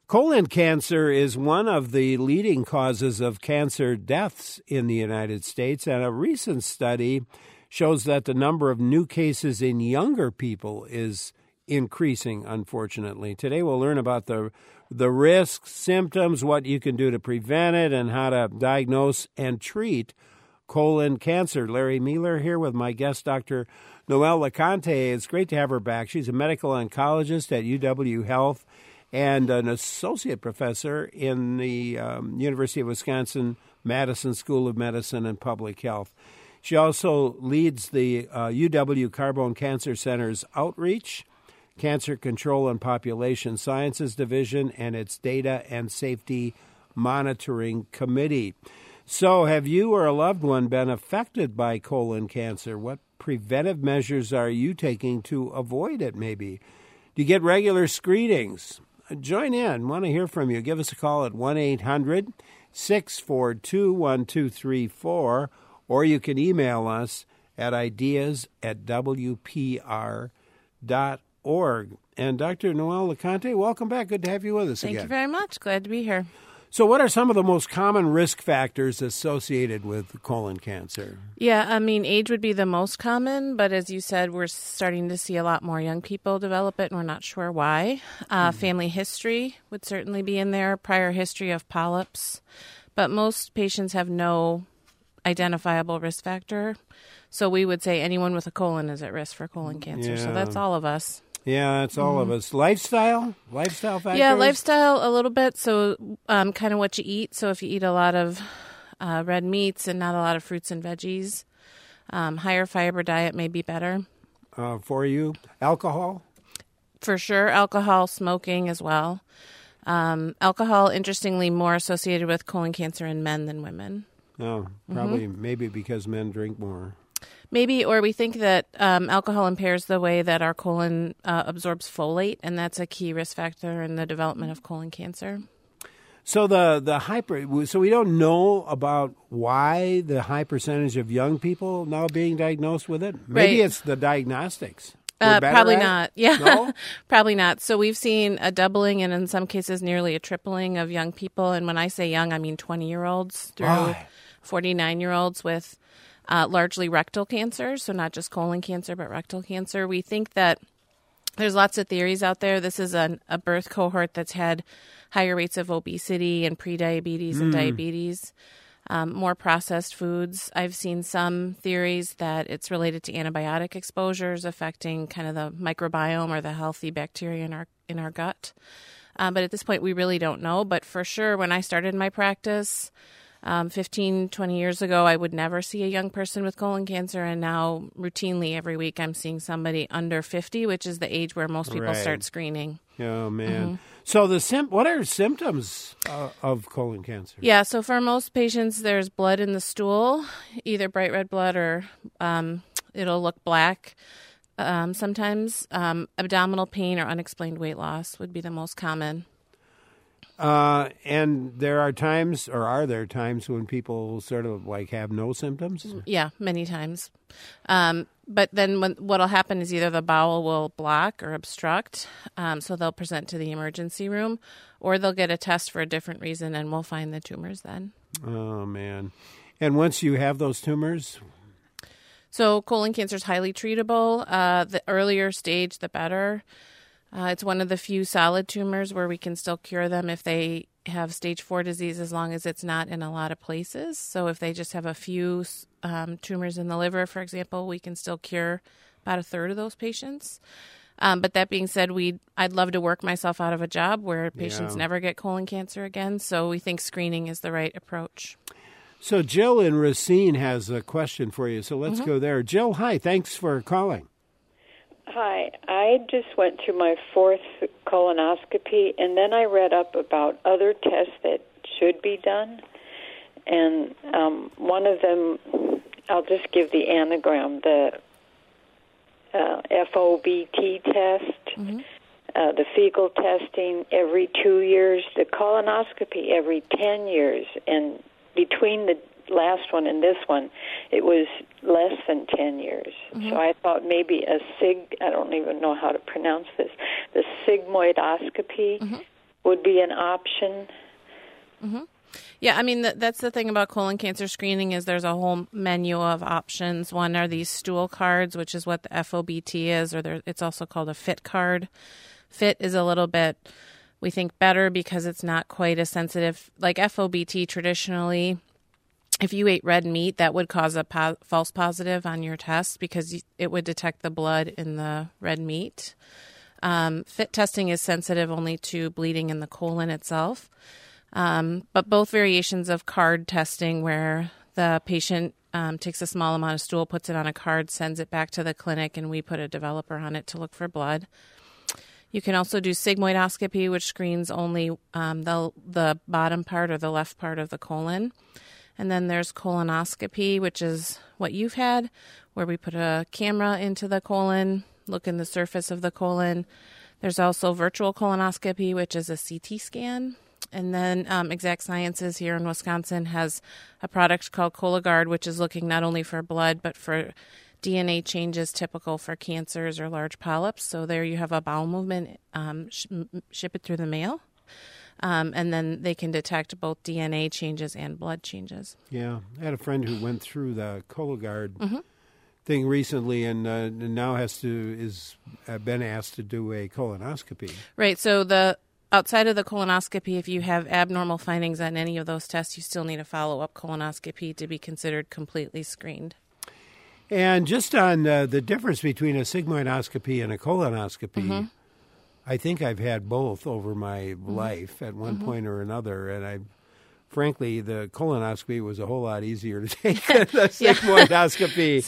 Colon cancer is one of the leading causes of cancer deaths in the United States, and a recent study shows that the number of new cases in younger people is increasing, unfortunately. Today we'll learn about the risks, symptoms, what you can do to prevent it, and how to diagnose and treat colon cancer. Larry Mueller here with my guest, Dr. Noelle LeConte. It's great to have her back. She's a medical oncologist at UW Health and an associate professor in the University of Wisconsin-Madison School of Medicine and Public Health. She also leads the UW Carbone Cancer Center's outreach, Cancer Control and Population Sciences Division, and its Data and Safety Monitoring Committee. So have you or a loved one been affected by colon cancer? What preventive measures are you taking to avoid it, maybe? Do you get regular screenings? Join in. Want to hear from you. Give us a call at 1-800-642-1234, or you can email us at ideas@wpr.org. And Dr. Noelle LeConte, welcome back. Good to have you with us again. Thank you very much. Glad to be here. So what are some of the most common risk factors associated with colon cancer? Yeah, I mean, age would be the most common, but as you said, we're starting to see a lot more young people develop it, and we're not sure why. Family history would certainly be in there, prior history of polyps, but most patients have no identifiable risk factor. So we would say anyone with a colon is at risk for colon cancer. Yeah. So that's all of us. Yeah, that's all of us. Lifestyle factors? Yeah, lifestyle a little bit. So kind of what you eat. So if you eat a lot of red meats and not a lot of fruits and veggies, higher fiber diet may be better. For you? Alcohol? For sure. Alcohol, smoking as well. Alcohol, interestingly, more associated with colon cancer in men than women. Oh, probably maybe because men drink more. Maybe, or we think that alcohol impairs the way that our colon absorbs folate, and that's a key risk factor in the development of colon cancer. So so we don't know about why the high percentage of young people now being diagnosed with it. Maybe it's the diagnostics. Probably not. Yeah, no? Probably not. So we've seen a doubling and in some cases nearly a tripling of young people. And when I say young, I mean 20-year-olds through 49-year-olds with largely rectal cancer, so not just colon cancer, but rectal cancer. We think that there's lots of theories out there. This is a birth cohort that's had higher rates of obesity and prediabetes and diabetes, more processed foods. I've seen some theories that it's related to antibiotic exposures affecting kind of the microbiome or the healthy bacteria in our gut. But at this point, we really don't know. But for sure, when I started my practice 15, 20 years ago, I would never see a young person with colon cancer, and now routinely every week I'm seeing somebody under 50, which is the age where most people start screening. Oh, man. So what are symptoms of colon cancer? Yeah, so for most patients, there's blood in the stool, either bright red blood or it'll look black. Sometimes abdominal pain or unexplained weight loss would be the most common. And are there times when people sort of like have no symptoms? Yeah, many times. But then what'll happen is either the bowel will block or obstruct, so they'll present to the emergency room, or they'll get a test for a different reason, and we'll find the tumors then. Oh, man. And once you have those tumors? So colon cancer is highly treatable. The earlier stage, the better. It's one of the few solid tumors where we can still cure them if they have stage 4 disease, as long as it's not in a lot of places. So if they just have a few tumors in the liver, for example, we can still cure about a third of those patients. But that being said, I'd love to work myself out of a job where patients never get colon cancer again. So we think screening is the right approach. So Jill in Racine has a question for you. So let's go there. Jill, hi. Thanks for calling. Hi, I just went through my 4th colonoscopy, and then I read up about other tests that should be done. And one of them, I'll just give the anagram, the FOBT test, the fecal testing every 2 years, the colonoscopy every 10 years, and between the last one and this one, it was less than 10 years. So I thought maybe I don't even know how to pronounce this, the sigmoidoscopy would be an option. Mm-hmm. Yeah, I mean, that's the thing about colon cancer screening is there's a whole menu of options. One are these stool cards, which is what the FOBT is, or it's also called a FIT card. FIT is a little bit, we think, better because it's not quite as sensitive. Like FOBT traditionally, if you ate red meat, that would cause a false positive on your test because it would detect the blood in the red meat. FIT testing is sensitive only to bleeding in the colon itself. But both variations of card testing where the patient takes a small amount of stool, puts it on a card, sends it back to the clinic, and we put a developer on it to look for blood. You can also do sigmoidoscopy, which screens only the bottom part or the left part of the colon. And then there's colonoscopy, which is what you've had, where we put a camera into the colon, look in the surface of the colon. There's also virtual colonoscopy, which is a CT scan. And then Exact Sciences here in Wisconsin has a product called Cologuard, which is looking not only for blood, but for DNA changes typical for cancers or large polyps. So there you have a bowel movement, ship it through the mail. And then they can detect both DNA changes and blood changes. Yeah. I had a friend who went through the Cologuard thing recently and now has been asked to do a colonoscopy. Right. So outside of the colonoscopy, if you have abnormal findings on any of those tests, you still need a follow-up colonoscopy to be considered completely screened. And just on the difference between a sigmoidoscopy and a colonoscopy, I think I've had both over my life at one point or another, and frankly, the colonoscopy was a whole lot easier to take than the sigmoidoscopy.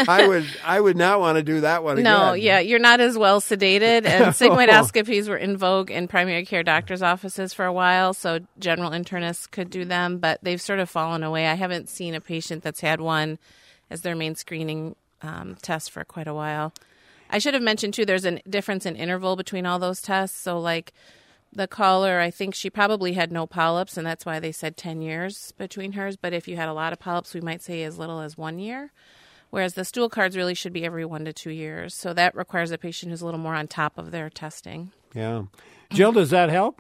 I would not want to do that one again. No, yeah, you're not as well sedated, and sigmoidoscopies were in vogue in primary care doctors' offices for a while, so general internists could do them, but they've sort of fallen away. I haven't seen a patient that's had one as their main screening test for quite a while. I should have mentioned, too, there's a difference in interval between all those tests, so like the caller, I think she probably had no polyps, and that's why they said 10 years between hers. But if you had a lot of polyps, we might say as little as 1 year, whereas the stool cards really should be every 1 to 2 years. So that requires a patient who's a little more on top of their testing. Yeah. Jill, does that help?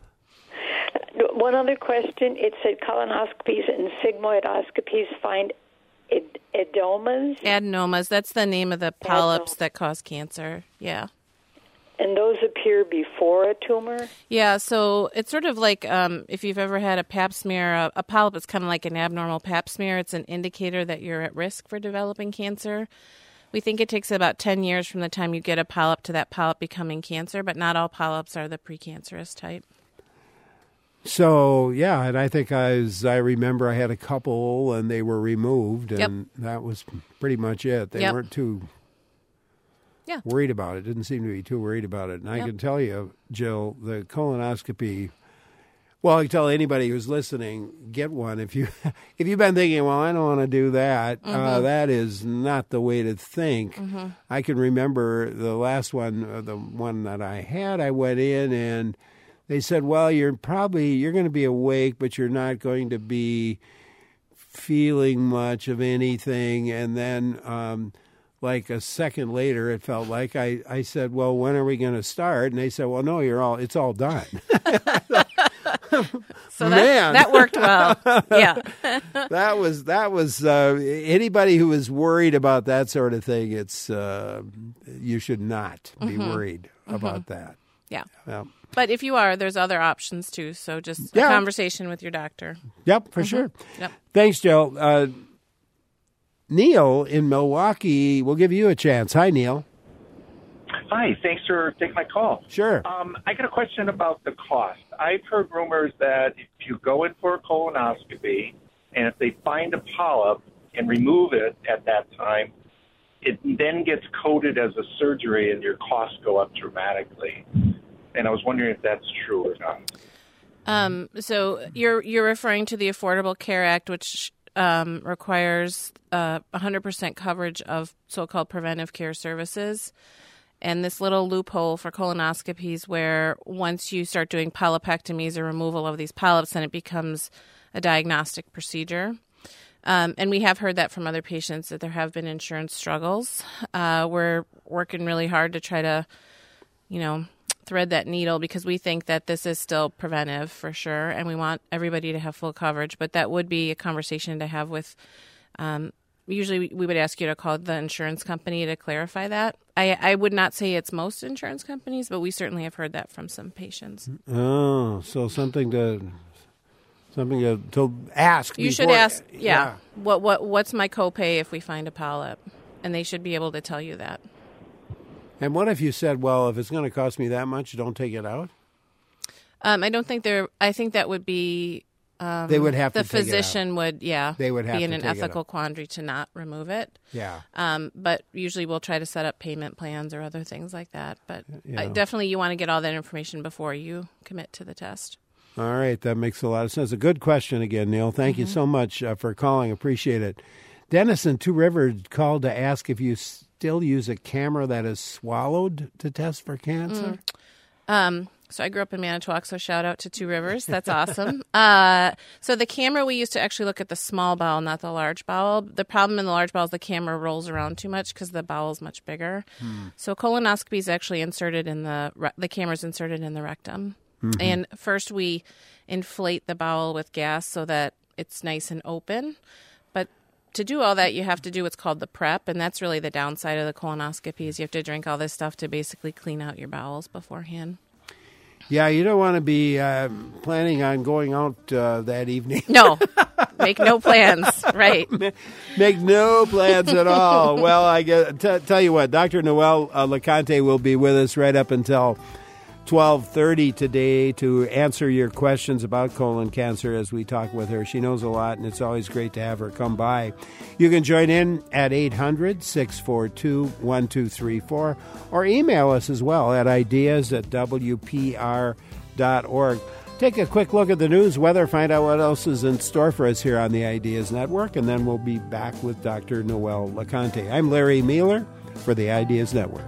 One other question. It said colonoscopies and sigmoidoscopies find adenomas. Adenomas, that's the name of the polyps that cause cancer, yeah. And those appear before a tumor? Yeah, so it's sort of like if you've ever had a pap smear, a polyp is kind of like an abnormal pap smear. It's an indicator that you're at risk for developing cancer. We think it takes about 10 years from the time you get a polyp to that polyp becoming cancer, but not all polyps are the precancerous type. So, yeah, and I think as I remember, I had a couple and they were removed, and that was pretty much it. They weren't too worried about it. Didn't seem to be too worried about it. And I can tell you, Jill, the colonoscopy, well, I can tell anybody who's listening, get one. If you've been thinking, well, I don't want to do that, that is not the way to think. I can remember the last one, the one that I had, I went in and they said, well, you're going to be awake, but you're not going to be feeling much of anything. And then like a second later, it felt like I said, well, when are we going to start? And they said, well, no, it's all done. So that worked well. Yeah. that was anybody who is worried about that sort of thing, it's you should not be worried about that. Yeah. But if you are, there's other options too. So just a conversation with your doctor. Yep, for sure. Yep. Thanks, Jill. Neil in Milwaukee, we'll give you a chance. Hi, Neil. Hi, thanks for taking my call. Sure. I got a question about the cost. I've heard rumors that if you go in for a colonoscopy and if they find a polyp and remove it at that time, it then gets coded as a surgery and your costs go up dramatically. And I was wondering if that's true or not. So you're referring to the Affordable Care Act, which requires 100% coverage of so-called preventive care services. And this little loophole for colonoscopies where once you start doing polypectomies or removal of these polyps, then it becomes a diagnostic procedure. And we have heard that from other patients that there have been insurance struggles. We're working really hard to try to, thread that needle because we think that this is still preventive for sure, and we want everybody to have full coverage. But that would be a conversation to have with. Usually, we would ask you to call the insurance company to clarify that. I would not say it's most insurance companies, but we certainly have heard that from some patients. Oh, so something to ask. You should ask. Yeah. What's my copay if we find a polyp? And they should be able to tell you that. And what if you said, well, if it's going to cost me that much, don't take it out? I don't think I think that would be. They would have to the physician would, They would have be in to an take ethical quandary to not remove it. Yeah. But usually we'll try to set up payment plans or other things like that. But definitely you want to get all that information before you commit to the test. All right. That makes a lot of sense. A good question again, Neil. Thank you so much for calling. Appreciate it. Dennis in Two Rivers called to ask if you still use a camera that is swallowed to test for cancer. So I grew up in Manitowoc, so shout out to Two Rivers. That's awesome. So the camera we use to actually look at the small bowel, not the large bowel. The problem in the large bowel is the camera rolls around too much because the bowel is much bigger. So colonoscopy is actually inserted in the camera's inserted in the rectum. And first we inflate the bowel with gas so that it's nice and open. But to do all that, you have to do what's called the prep, and that's really the downside of the colonoscopy is you have to drink all this stuff to basically clean out your bowels beforehand. Yeah, you don't want to be planning on going out that evening. No, make no plans, right? Make no plans at all. Well, I tell you what, Dr. Noelle LeConte will be with us right up until 12:30 today to answer your questions about colon cancer as we talk with her. She knows a lot, and it's always great to have her come by. You can join in at 800-642-1234 or email us as well at ideas@wpr.org. Take a quick look at the news, weather, find out what else is in store for us here on the Ideas Network, and then we'll be back with Dr. Noelle LeConte. I'm Larry Mueller for the Ideas Network.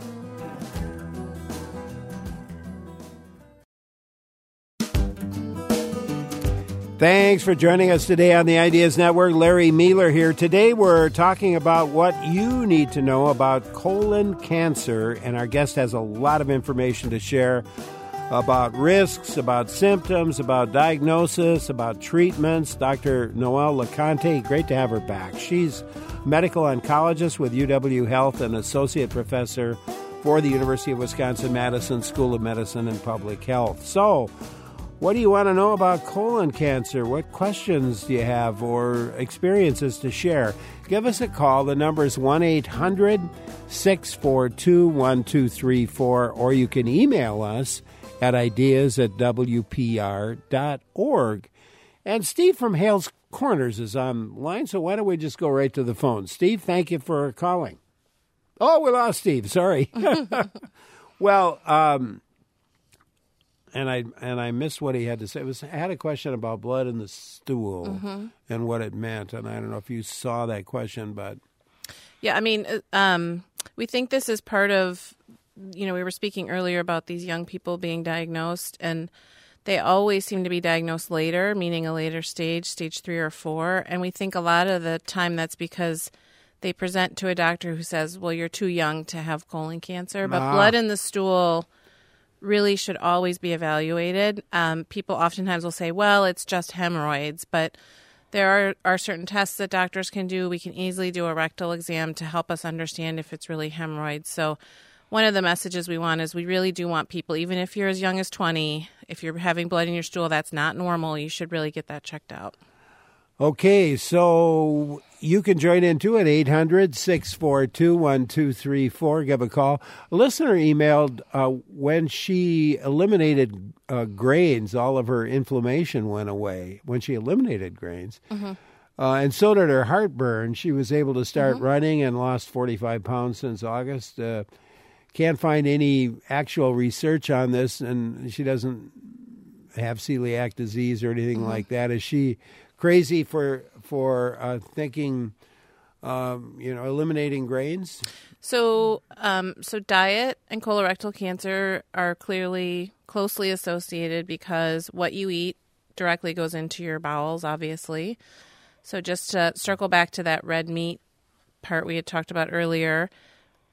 Thanks for joining us today on the Ideas Network. Larry Mueller here. Today we're talking about what you need to know about colon cancer, and our guest has a lot of information to share about risks, about symptoms, about diagnosis, about treatments. Dr. Noelle LeConte, great to have her back. She's medical oncologist with UW Health and associate professor for the University of Wisconsin-Madison School of Medicine and Public Health. So, what do you want to know about colon cancer? What questions do you have or experiences to share? Give us a call. The number is 1-800-642-1234, or you can email us at ideas@wpr.org. And Steve from Hales Corners is online, so why don't we just go right to the phone? Steve, thank you for calling. Oh, we lost Steve. Sorry. Well, And I missed what he had to say. I had a question about blood in the stool and what it meant. And I don't know if you saw that question, but yeah, I mean, we think this is part of. We were speaking earlier about these young people being diagnosed, and they always seem to be diagnosed later, meaning a later stage 3 or 4. And we think a lot of the time that's because they present to a doctor who says, "Well, you're too young to have colon cancer," but blood in the stool really should always be evaluated. People oftentimes will say, well, it's just hemorrhoids, but there are certain tests that doctors can do. We can easily do a rectal exam to help us understand if it's really hemorrhoids. So one of the messages we want is we really do want people, even if you're as young as 20, if you're having blood in your stool, that's not normal. You should really get that checked out. Okay, so you can join in too at 800-642-1234. Give a call. A listener emailed when she eliminated grains, all of her inflammation went away when she eliminated grains. And so did her heartburn. She was able to start running and lost 45 pounds since August. Can't find any actual research on this, and she doesn't have celiac disease or anything like that. Is she crazy for thinking, eliminating grains? So diet and colorectal cancer are clearly closely associated because what you eat directly goes into your bowels, obviously. So just to circle back to that red meat part we had talked about earlier,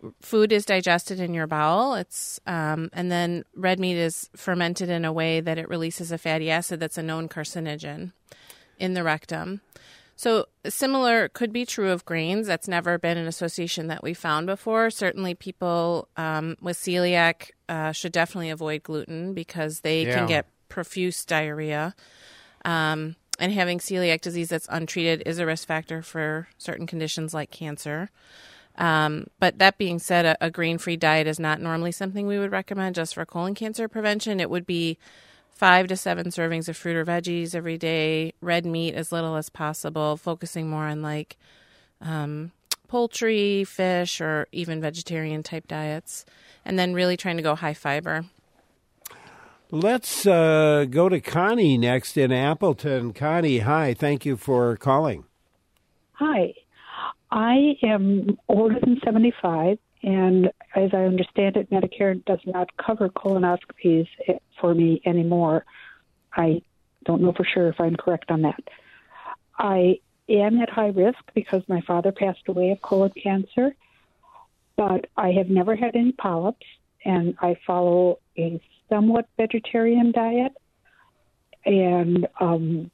food is digested in your bowel. And then red meat is fermented in a way that it releases a fatty acid that's a known carcinogen in the rectum. So similar could be true of grains. That's never been an association that we found before. Certainly people with celiac should definitely avoid gluten because they can get profuse diarrhea. And having celiac disease that's untreated is a risk factor for certain conditions like cancer. But that being said, a grain-free diet is not normally something we would recommend just for colon cancer prevention. It would be 5 to 7 servings of fruit or veggies every day, red meat as little as possible, focusing more on like poultry, fish, or even vegetarian type diets, and then really trying to go high fiber. Let's go to Connie next in Appleton. Connie, hi. Thank you for calling. Hi. I am older than 75, and as I understand it, Medicare does not cover colonoscopies for me anymore. I don't know for sure if I'm correct on that. I am at high risk because my father passed away of colon cancer, but I have never had any polyps, and I follow a somewhat vegetarian diet, and I'm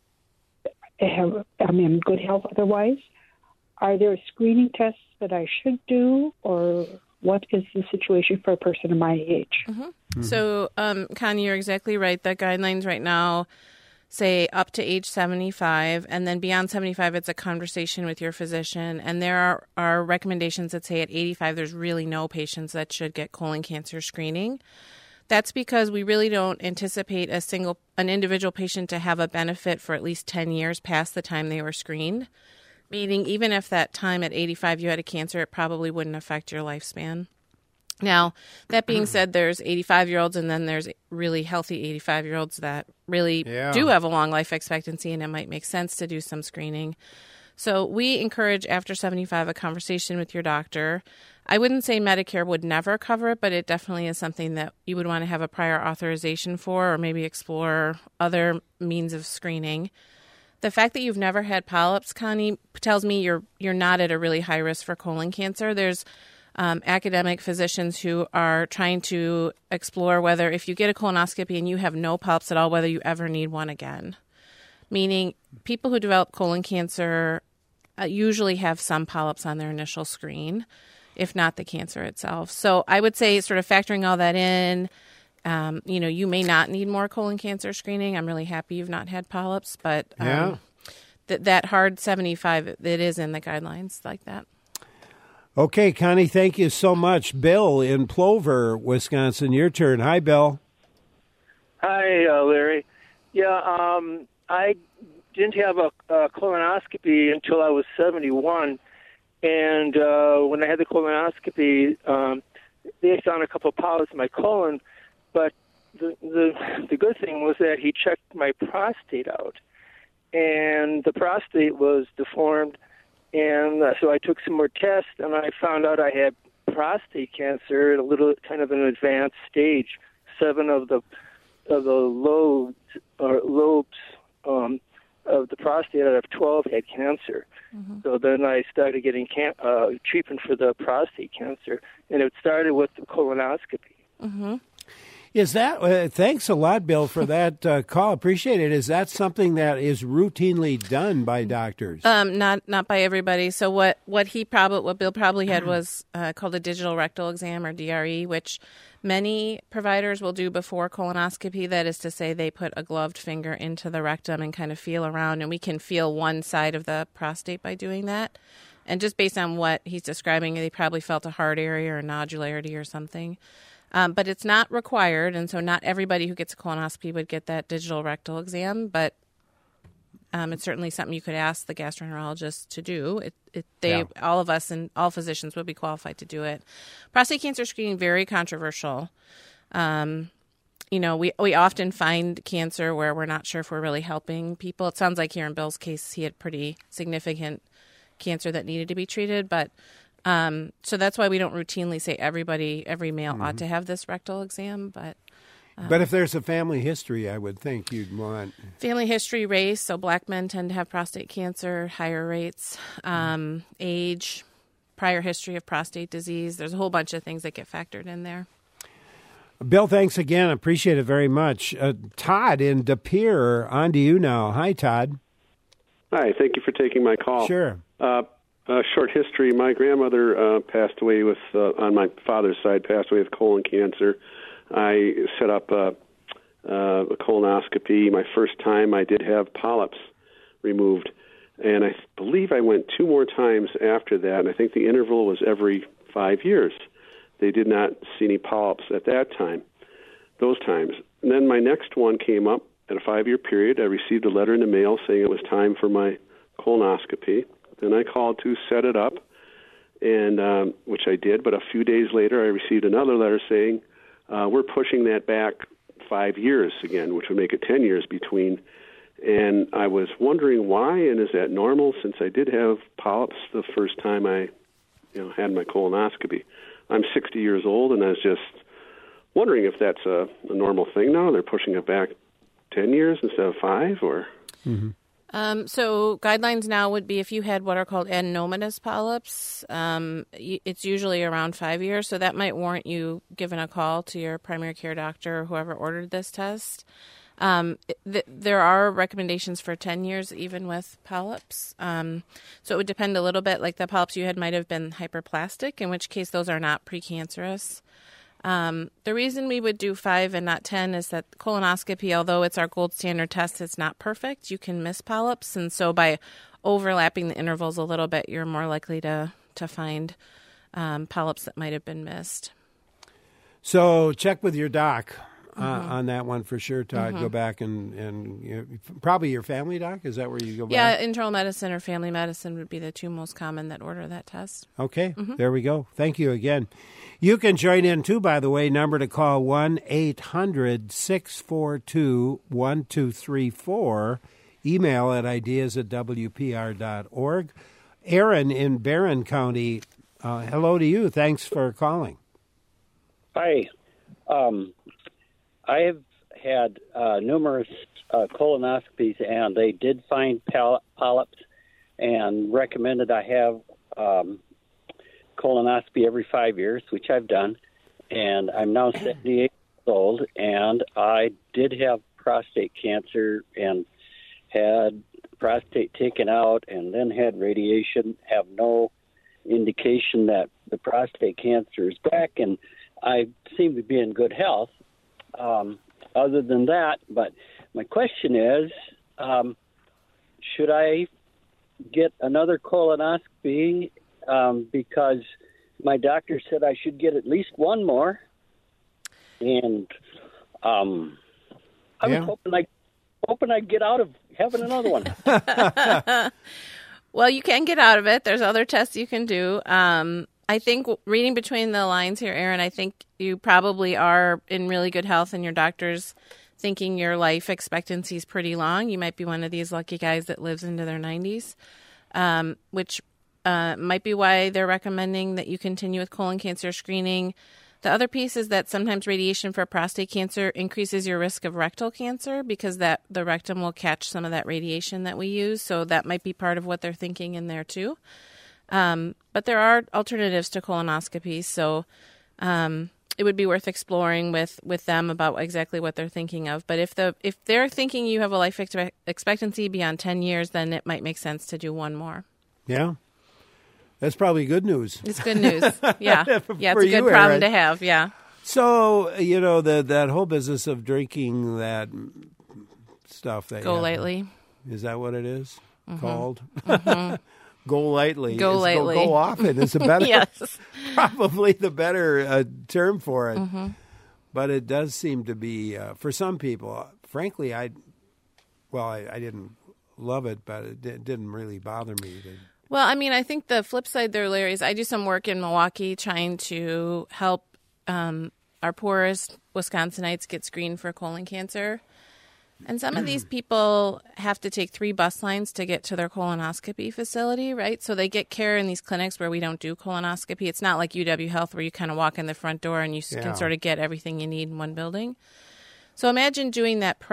in good health otherwise. Are there screening tests that I should do, or what is the situation for a person of my age? Mm-hmm. Mm-hmm. So, Connie, you're exactly right. The guidelines right now say up to age 75, and then beyond 75, it's a conversation with your physician. And there are recommendations that say at 85, there's really no patients that should get colon cancer screening. That's because we really don't anticipate an individual patient to have a benefit for at least 10 years past the time they were screened. Meaning, even if that time at 85 you had a cancer, it probably wouldn't affect your lifespan. Now, that being said, there's 85-year-olds and then there's really healthy 85-year-olds that really do have a long life expectancy, and it might make sense to do some screening. So we encourage after 75 a conversation with your doctor. I wouldn't say Medicare would never cover it, but it definitely is something that you would want to have a prior authorization for, or maybe explore other means of screening. The fact that you've never had polyps, Connie, tells me you're not at a really high risk for colon cancer. There's academic physicians who are trying to explore whether if you get a colonoscopy and you have no polyps at all, whether you ever need one again. Meaning people who develop colon cancer usually have some polyps on their initial screen, if not the cancer itself. So I would say sort of factoring all that in, you may not need more colon cancer screening. I'm really happy you've not had polyps, but that hard 75, it is in the guidelines like that. Okay, Connie, thank you so much. Bill in Plover, Wisconsin, your turn. Hi, Bill. Hi, Larry. Yeah, I didn't have a colonoscopy until I was 71, and when I had the colonoscopy, they found a couple of polyps in my colon. But the good thing was that he checked my prostate out, and the prostate was deformed, and so I took some more tests, and I found out I had prostate cancer at a little kind of an advanced stage. 7 of the lobes of the prostate out of 12 had cancer. Mm-hmm. So then I started getting treatment for the prostate cancer, and it started with the colonoscopy. Mm-hmm. Is that thanks a lot, Bill, for that call. Appreciate it. Is that something that is routinely done by doctors? Not by everybody. So what Bill probably had was called a digital rectal exam, or DRE, which many providers will do before colonoscopy. That is to say, they put a gloved finger into the rectum and kind of feel around, and we can feel one side of the prostate by doing that. And just based on what he's describing, they probably felt a hard area or a nodularity or something. But it's not required, and so not everybody who gets a colonoscopy would get that digital rectal exam, but it's certainly something you could ask the gastroenterologist to do. All of us and all physicians would be qualified to do it. Prostate cancer screening, very controversial. We often find cancer where we're not sure if we're really helping people. It sounds like here in Bill's case, he had pretty significant cancer that needed to be treated, but so that's why we don't routinely say every male ought to have this rectal exam. But if there's a family history, I would think you'd want. Family history, race, so black men tend to have prostate cancer, higher rates, age, prior history of prostate disease. There's a whole bunch of things that get factored in there. Bill, thanks again. Appreciate it very much. Todd in De Pere, on to you now. Hi, Todd. Hi, thank you for taking my call. Sure. Short history. My grandmother passed away with, on my father's side, passed away with colon cancer. I set up a colonoscopy. My first time, I did have polyps removed, and I believe I went 2 more times after that, and I think the interval was every 5 years. They did not see any polyps at that time, those times. And then my next one came up at a 5-year period. I received a letter in the mail saying it was time for my colonoscopy. Then I called to set it up, and which I did. But a few days later, I received another letter saying, we're pushing that back 5 years again, which would make it 10 years between. And I was wondering why, and is that normal, since I did have polyps the first time I had my colonoscopy. I'm 60 years old, and I was just wondering if that's a normal thing now. They're pushing it back 10 years instead of 5, or... Mm-hmm. So guidelines now would be if you had what are called adenomatous polyps, it's usually around 5 years, so that might warrant you giving a call to your primary care doctor or whoever ordered this test. There are recommendations for 10 years even with polyps. So it would depend a little bit, like the polyps you had might have been hyperplastic, in which case those are not precancerous. The reason we would do 5 and not 10 is that colonoscopy, although it's our gold standard test, it's not perfect. You can miss polyps, and so by overlapping the intervals a little bit, you're more likely to find polyps that might have been missed. So check with your doc on that one for sure, Todd. Go back and probably your family doc. Is that where you go back? Yeah, internal medicine or family medicine would be the 2 most common that order that test. Okay, There we go. Thank you again. You can join in too, by the way. Number to call 1-800-642-1234. Email at ideas@wpr.org. Aaron in Barron County, hello to you. Thanks for calling. Hi. I have had numerous colonoscopies, and they did find polyps and recommended I have colonoscopy every 5 years, which I've done. And I'm now 78 years old, and I did have prostate cancer and had prostate taken out and then had radiation, have no indication that the prostate cancer is back, and I seem to be in good health. Other than that, but my question is, should I get another colonoscopy because my doctor said I should get at least one more, and I was hoping I'd get out of having another one. Well, you can get out of it. There's other tests you can do. I think reading between the lines here, Aaron, I think you probably are in really good health and your doctor's thinking your life expectancy is pretty long. You might be one of these lucky guys that lives into their 90s, which might be why they're recommending that you continue with colon cancer screening. The other piece is that sometimes radiation for prostate cancer increases your risk of rectal cancer because the rectum will catch some of that radiation that we use. So that might be part of what they're thinking in there too. But there are alternatives to colonoscopy, so it would be worth exploring with them about exactly what they're thinking of. But if they're thinking you have a life expectancy beyond 10 years, then it might make sense to do one more. Yeah. That's probably good news. It's good news. Yeah. Yeah, it's a good problem, Aaron, to have. Yeah. So, that whole business of drinking that stuff. That Go lightly. Is that what it is called? Mm-hmm. Go lightly. Go lightly. Go often is a better, yes. Probably the better term for it. Mm-hmm. But it does seem to be, for some people, frankly, I didn't love it, but it didn't really bother me. Well, I mean, I think the flip side there, Larry, is I do some work in Milwaukee trying to help our poorest Wisconsinites get screened for colon cancer. And some of these people have to take 3 bus lines to get to their colonoscopy facility, right? So they get care in these clinics where we don't do colonoscopy. It's not like UW Health where you kind of walk in the front door and you can sort of get everything you need in one building. So imagine doing that prep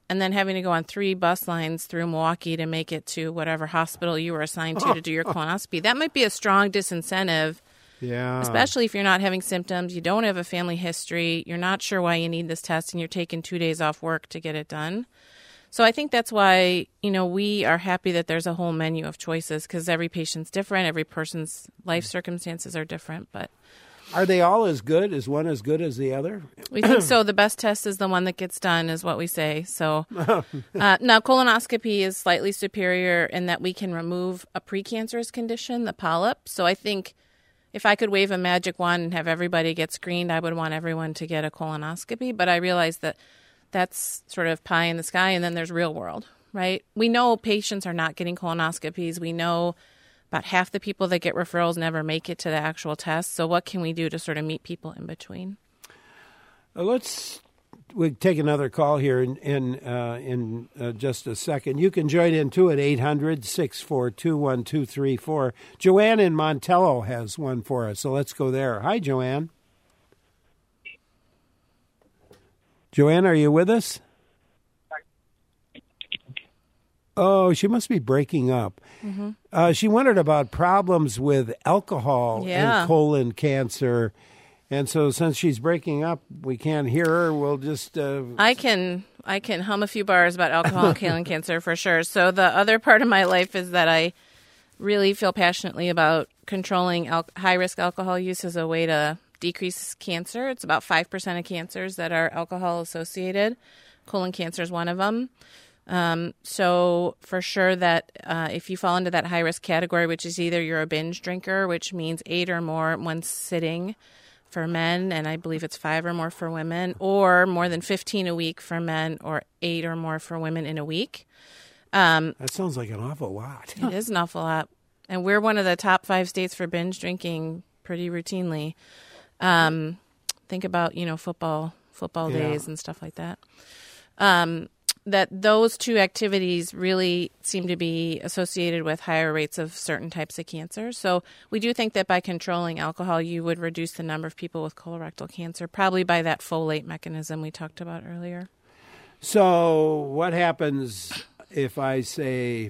and then having to go on 3 bus lines through Milwaukee to make it to whatever hospital you were assigned to do your colonoscopy. That might be a strong disincentive. Yeah. Especially if you're not having symptoms, you don't have a family history, you're not sure why you need this test, and you're taking 2 days off work to get it done. So I think that's why, we are happy that there's a whole menu of choices, because every patient's different, every person's life circumstances are different. But are they all as good? Is one as good as the other? We think so. The best test is the one that gets done, is what we say. So now colonoscopy is slightly superior in that we can remove a precancerous condition, the polyp. So I think if I could wave a magic wand and have everybody get screened, I would want everyone to get a colonoscopy. But I realize that that's sort of pie in the sky, and then there's real world, right? We know patients are not getting colonoscopies. We know about half the people that get referrals never make it to the actual test. So what can we do to sort of meet people in between? We'll take another call here in just a second. You can join in, too, at 800-642-1234. Joanne in Montello has one for us, so let's go there. Hi, Joanne. Joanne, are you with us? Oh, she must be breaking up. Mm-hmm. She wondered about problems with alcohol and colon cancer. And so since she's breaking up, we can't hear her. We'll just... I can hum a few bars about alcohol and colon cancer for sure. So the other part of my life is that I really feel passionately about controlling high-risk alcohol use as a way to decrease cancer. It's about 5% of cancers that are alcohol-associated. Colon cancer is one of them. So for sure that if you fall into that high-risk category, which is either you're a binge drinker, which means 8 or more in one sitting for men, and I believe it's 5 or more for women, or more than 15 a week for men, or 8 or more for women in a week. That sounds like an awful lot. It is an awful lot. And we're one of the top 5 states for binge drinking pretty routinely. Think about, football days and stuff like that. That those two activities really seem to be associated with higher rates of certain types of cancer. So we do think that by controlling alcohol, you would reduce the number of people with colorectal cancer, probably by that folate mechanism we talked about earlier. So what happens if I say,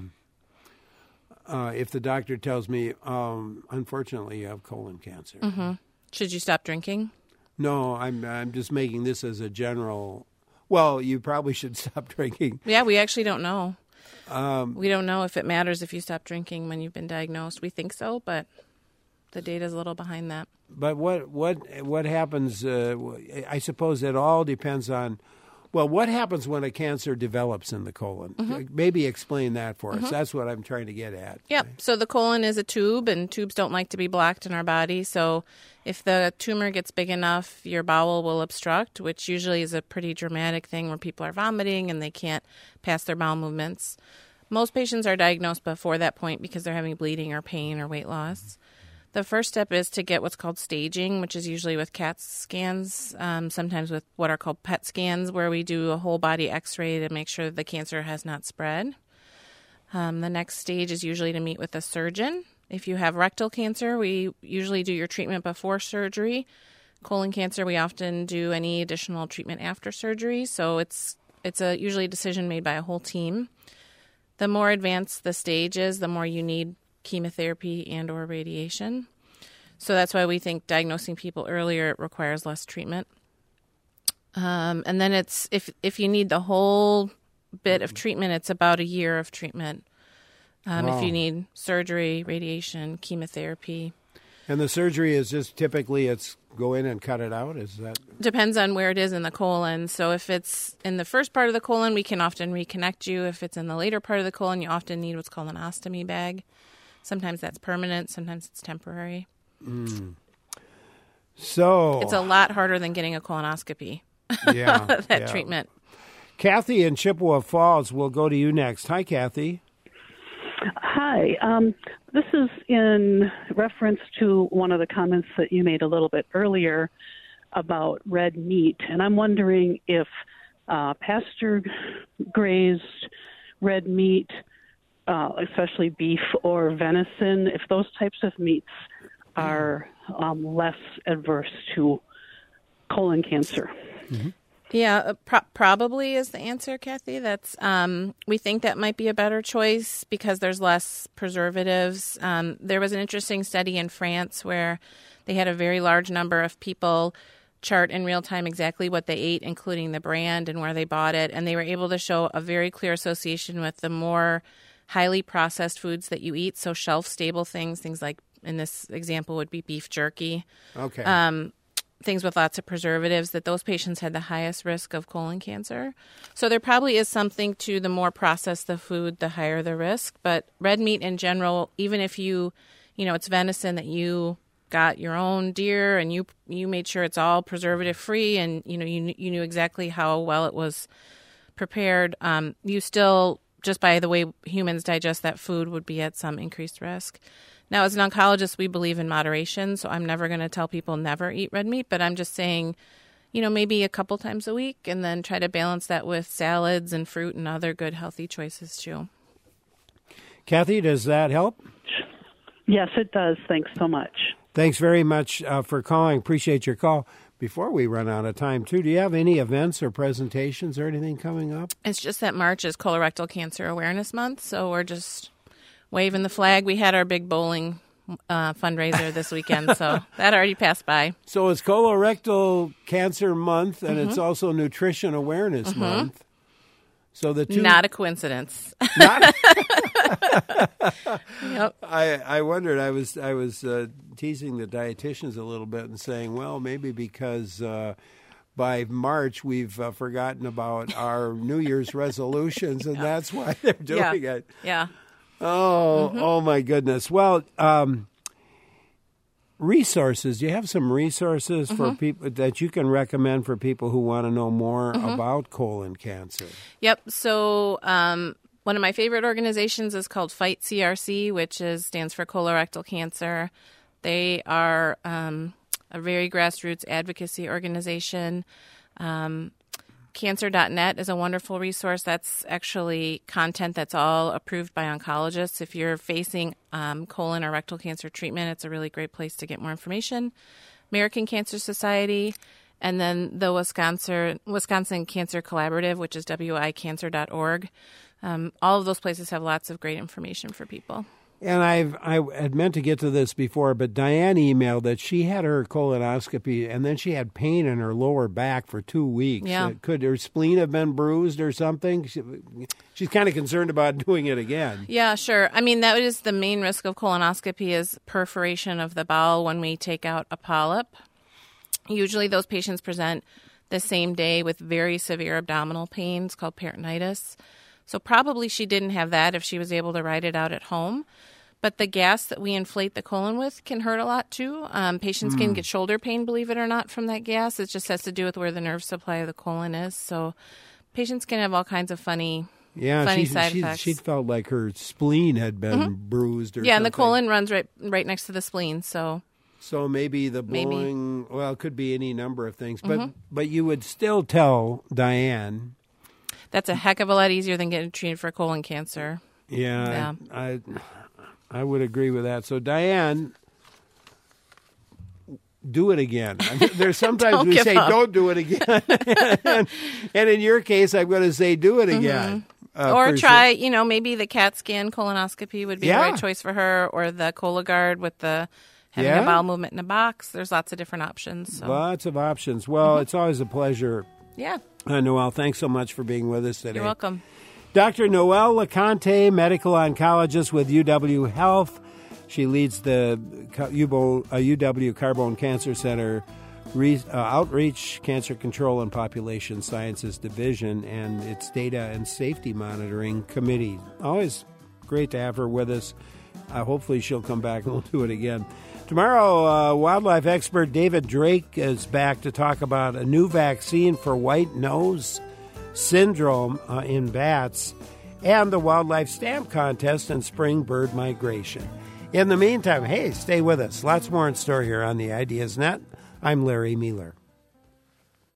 if the doctor tells me, unfortunately, you have colon cancer? Mm-hmm. Should you stop drinking? No, I'm just making this as a general... Well, you probably should stop drinking. Yeah, we actually don't know. We don't know if it matters if you stop drinking when you've been diagnosed. We think so, but the data's a little behind that. But what happens, I suppose it all depends on, well, what happens when a cancer develops in the colon? Mm-hmm. Maybe explain that for us. That's what I'm trying to get at. Yep. So the colon is a tube, and tubes don't like to be blocked in our body. So if the tumor gets big enough, your bowel will obstruct, which usually is a pretty dramatic thing where people are vomiting and they can't pass their bowel movements. Most patients are diagnosed before that point because they're having bleeding or pain or weight loss. The first step is to get what's called staging, which is usually with CAT scans, sometimes with what are called PET scans, where we do a whole body x-ray to make sure that the cancer has not spread. The next stage is usually to meet with a surgeon. If you have rectal cancer, we usually do your treatment before surgery. Colon cancer, we often do any additional treatment after surgery. So it's usually a decision made by a whole team. The more advanced the stage is, the more you need chemotherapy and or radiation. So that's why we think diagnosing people earlier requires less treatment. And then it's if you need the whole bit of treatment, it's about a year of treatment. If you need surgery, radiation, chemotherapy. And the surgery is just typically it's go in and cut it out? Is that? Depends on where it is in the colon. So if it's in the first part of the colon, we can often reconnect you. If it's in the later part of the colon, you often need what's called an ostomy bag. Sometimes that's permanent. Sometimes it's temporary. So it's a lot harder than getting a colonoscopy. Yeah, that treatment. Kathy in Chippewa Falls, we'll go to you next. Hi, Kathy. Hi. This is in reference to one of the comments that you made a little bit earlier about red meat. And I'm wondering if pasture-grazed red meat, especially beef or venison, if those types of meats are less adverse to colon cancer. Mm-hmm. Yeah, probably is the answer, Kathy. That's we think that might be a better choice because there's less preservatives. There was an interesting study in France where they had a very large number of people chart in real time exactly what they ate, including the brand and where they bought it, and they were able to show a very clear association with the more highly processed foods that you eat, so shelf-stable things like, in this example, would be beef jerky. Okay. Things with lots of preservatives, that those patients had the highest risk of colon cancer. So there probably is something to the more processed the food, the higher the risk. But red meat in general, even if it's venison that you got your own deer and you made sure it's all preservative free and you knew exactly how well it was prepared, you still, just by the way humans digest that food, would be at some increased risk. Now, as an oncologist, we believe in moderation, so I'm never going to tell people never eat red meat, but I'm just saying, maybe a couple times a week, and then try to balance that with salads and fruit and other good healthy choices too. Kathy, does that help? Yes, it does. Thanks so much. Thanks very much for calling. Appreciate your call. Before we run out of time, too, do you have any events or presentations or anything coming up? It's just that March is Colorectal Cancer Awareness Month, so we're just waving the flag. We had our big bowling fundraiser this weekend, so that already passed by. So it's Colorectal Cancer Month, and it's also Nutrition Awareness Month. So the two, not a coincidence. Yep. I wondered. I was teasing the dietitians a little bit and saying, well, maybe because by March we've forgotten about our New Year's resolutions, and that's why they're doing it. Yeah. Oh my goodness. Well, resources. Do you have some resources for people that you can recommend for people who want to know more about colon cancer? Yep. So one of my favorite organizations is called Fight CRC, which stands for colorectal cancer. They are a very grassroots advocacy organization. Cancer.net is a wonderful resource. That's actually content that's all approved by oncologists. If you're facing colon or rectal cancer treatment, it's a really great place to get more information. American Cancer Society, and then the Wisconsin Cancer Collaborative, which is wicancer.org. All of those places have lots of great information for people. And I had meant to get to this before, but Diane emailed that she had her colonoscopy and then she had pain in her lower back for 2 weeks. Yeah. Could her spleen have been bruised or something? She's kind of concerned about doing it again. Yeah, sure. I mean, that is the main risk of colonoscopy is perforation of the bowel when we take out a polyp. Usually those patients present the same day with very severe abdominal pains called peritonitis. So probably she didn't have that if she was able to ride it out at home. But the gas that we inflate the colon with can hurt a lot, too. Patients can get shoulder pain, believe it or not, from that gas. It just has to do with where the nerve supply of the colon is. So patients can have all kinds of funny side effects. She felt like her spleen had been bruised or something. Yeah, and the colon runs right next to the spleen. So maybe the blowing, well, it could be any number of things. But you would still tell Diane... That's a heck of a lot easier than getting treated for colon cancer. Yeah. I would agree with that. So, Diane, do it again. There's sometimes we say, don't do it again. and in your case, I'm going to say, do it again. Or try, maybe the CAT scan colonoscopy would be a great choice for her, or the Cologuard with the having a bowel movement in a box. There's lots of different options. So. Lots of options. Well, it's always a pleasure. Yeah. Noelle, thanks so much for being with us today. You're welcome. Dr. Noelle LeConte, medical oncologist with UW Health. She leads the UW Carbone Cancer Center Outreach, Cancer Control, and Population Sciences Division and its Data and Safety Monitoring Committee. Always great to have her with us. Hopefully she'll come back and we'll do it again. Tomorrow, wildlife expert David Drake is back to talk about a new vaccine for white nose syndrome in bats and the wildlife stamp contest and spring bird migration. In the meantime, hey, stay with us. Lots more in store here on the Ideas Net. I'm Larry Mueller.